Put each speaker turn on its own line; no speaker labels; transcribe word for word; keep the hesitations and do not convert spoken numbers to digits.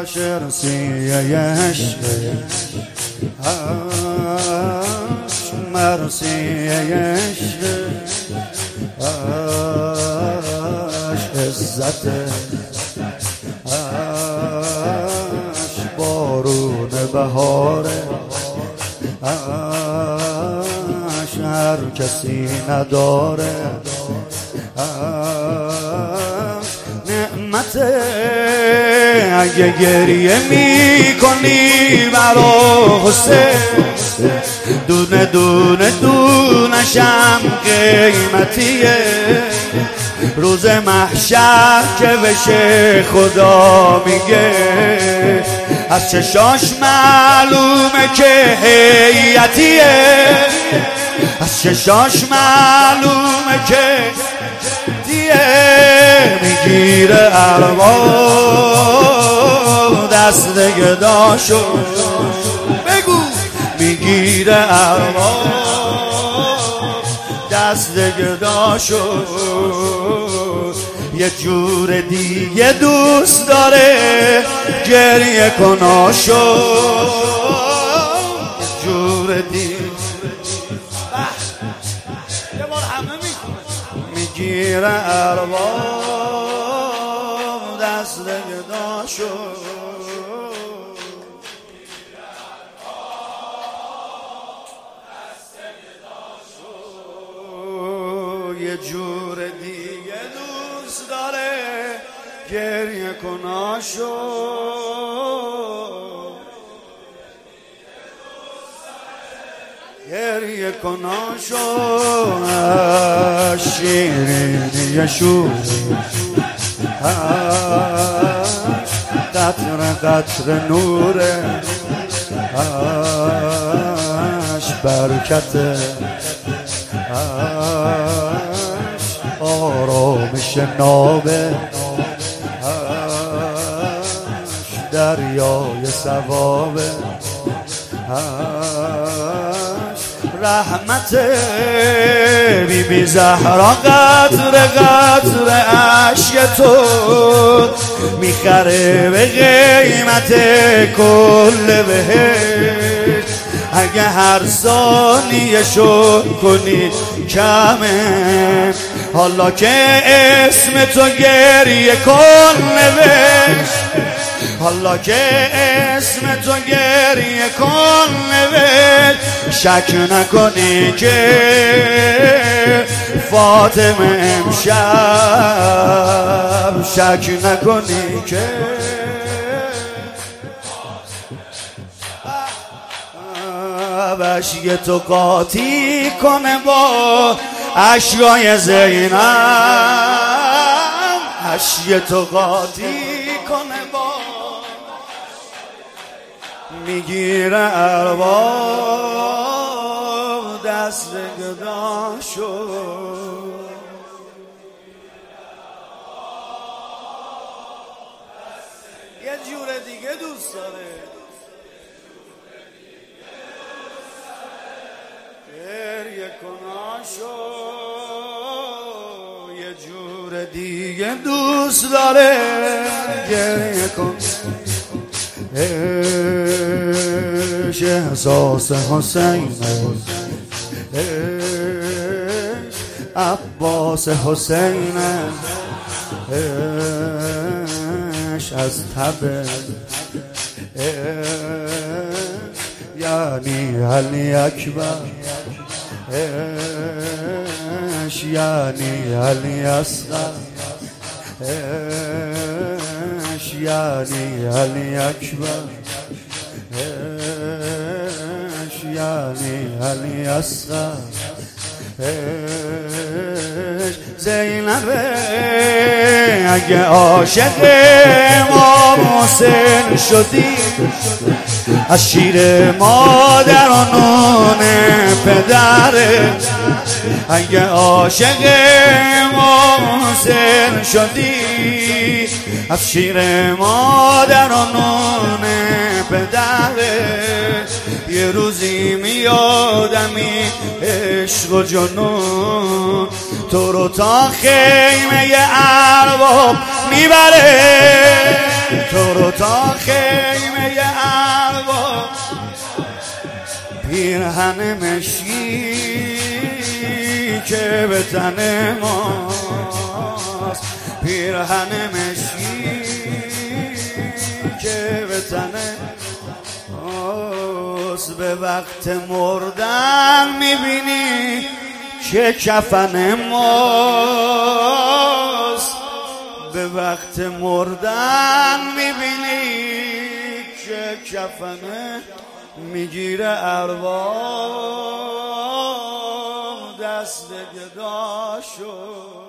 شرسی عشق مرسی عشق عزت بارون بهاره هر کسی نداره نعمته اگه گریه می کنی برا حسین دونه دونه دونشم قیمتیه روز محشر که بشه خدا میگه از چشاش معلومه که هیئتیه از چشاش معلومه که دیه میگیره ارواح دست گداشو بگو میگیره ارواح دست گداشو یه جور دیگه دوست داره گریه کناشو یه جور دیگه یه بار همه میگیره ارواح دست گداشو یه جور دیگه دوست داره گریه کناشو گریه کناشو شیرینی شو قطر قطر نوره برکت آرامش نابه دریای ثوابه رحمت بی بی زهرا قطر قطر عشق تو میخره به قیمت کل بهشت اگه هر ثانیه شو کنی کمه حالا که اسم تو گریه کن نوشت حالا که اسم تو گریه کن نوشت شک نکنی که فاطمه امشب شک نکنی که اشک تو قاطی کنه با اشکای زینب اشک تو قاطی کنه با میگیره ارواح دست گداشو یه جور دیگه دوست داره گریه کناشو یه جور دیگه دوست داره گریه کن عشق احساس حسین عباس حسین عشق از تب یعنی علی اکبر عشق یعنی علی اصغر عشق یعنی علی اکبر عشق یعنی علی اصغر عشق زینبه اگه عاشق امام حسین شدی از شیر مادر و نون پدره اگه عاشق امام حسین شدی از شیر مادر و نون پدره یه روزی میادمی عشق و جنون تو رو تا خیمه ارباب میبره تو رو تا خیمه اروا پیرهن مشکی که به تن ماست، پیرهن مشکی که به تن ماست. به وقت مردن میبینی که کفن ماست، به وقت مردن میبینی که کفن میگیره ارواح دست گدا شد.